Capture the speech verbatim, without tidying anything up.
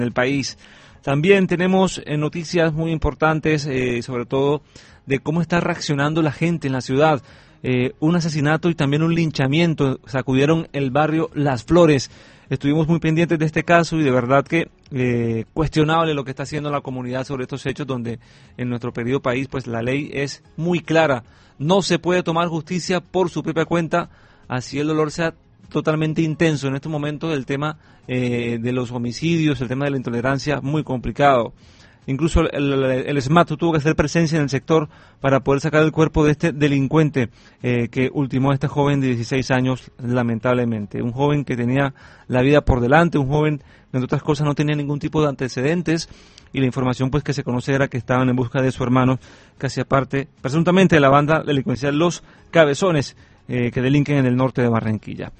el país. También tenemos eh, noticias muy importantes, eh, sobre todo de cómo está reaccionando la gente en la ciudad. Eh, un asesinato y también un linchamiento sacudieron el barrio Las Flores. Estuvimos muy pendientes de este caso y de verdad que eh, cuestionable lo que está haciendo la comunidad sobre estos hechos, donde en nuestro querido país pues la ley es muy clara. No se puede tomar justicia por su propia cuenta, así el dolor sea totalmente intenso. En estos momentos el tema eh, de los homicidios, el tema de la intolerancia, muy complicado. Incluso el, el, el SMAT tuvo que hacer presencia en el sector para poder sacar el cuerpo de este delincuente eh, que ultimó a este joven de dieciséis años, lamentablemente. Un joven que tenía la vida por delante, un joven que entre otras cosas no tenía ningún tipo de antecedentes, y la información pues que se conoce era que estaban en busca de su hermano, que hacía parte presuntamente de la banda delincuencial Los Cabezones, eh, que delinquen en el norte de Barranquilla.